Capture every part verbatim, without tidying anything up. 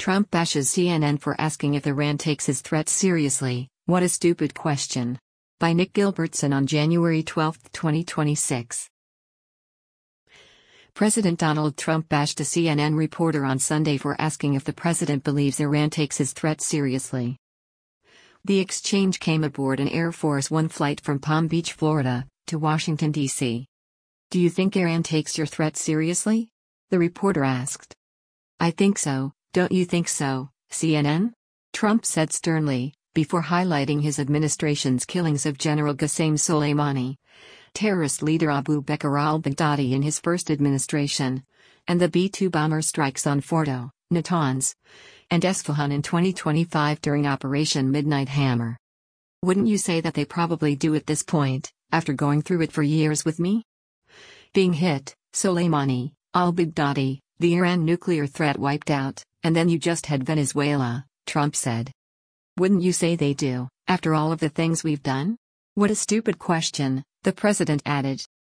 Trump bashes C N N for asking if Iran takes his threats seriously. What a stupid question. By Nick Gilbertson on January twelfth, twenty twenty-six. President Donald Trump bashed a C N N reporter on Sunday for asking if the president believes Iran takes his threats seriously. The exchange came aboard an Air Force One flight from Palm Beach, Florida, to Washington, D C "Do you think Iran takes your threats seriously?" the reporter asked. "I think so, don't you think so, C N N?" Trump said sternly, before highlighting his administration's killings of General Qasem Soleimani, terrorist leader Abu Bakr al-Baghdadi in his first administration, and the B two bomber strikes on Fordo, Natanz, and Esfahan in twenty twenty-five during Operation Midnight Hammer. "Wouldn't you say that they probably do at this point, after going through it for years with me? Being hit, Soleimani, al-Baghdadi, the Iran nuclear threat wiped out, and then you just had Venezuela," Trump said. "Wouldn't you say they do, after all of the things we've done?" "What a stupid question," the president added.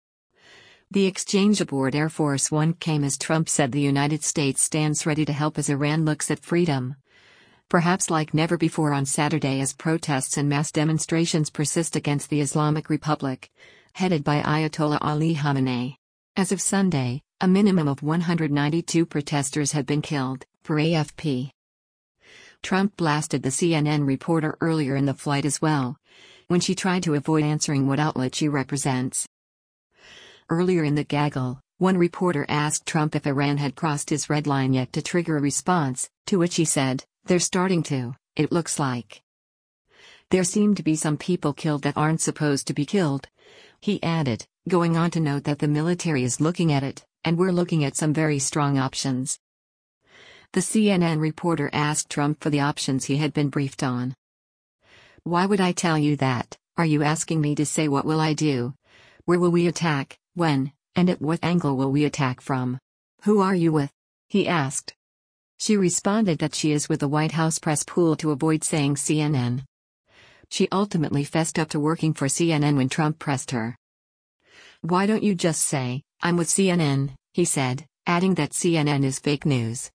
The exchange aboard Air Force One came as Trump said the United States stands ready to help as Iran looks at freedom. Perhaps like never before on Saturday as protests and mass demonstrations persist against the Islamic Republic, headed by Ayatollah Ali Khamenei. As of Sunday, a minimum of one hundred ninety-two protesters had been killed, per A F P. Trump blasted the C N N reporter earlier in the flight as well, when she tried to avoid answering what outlet she represents. Earlier in the gaggle, one reporter asked Trump if Iran had crossed his red line yet to trigger a response, to which he said, "They're starting to, it looks like. There seem to be some people killed that aren't supposed to be killed," he added, going on to note that the military is looking at it, and we're looking at some very strong options. The C N N reporter asked Trump for the options he had been briefed on. "Why would I tell you that? Are you asking me to say what will I do? Where will we attack, when, and at what angle will we attack from? Who are you with?" he asked. She responded that she is with the White House press pool to avoid saying C N N. She ultimately fessed up to working for C N N when Trump pressed her. "Why don't you just say, I'm with C N N, he said, adding that C N N is fake news.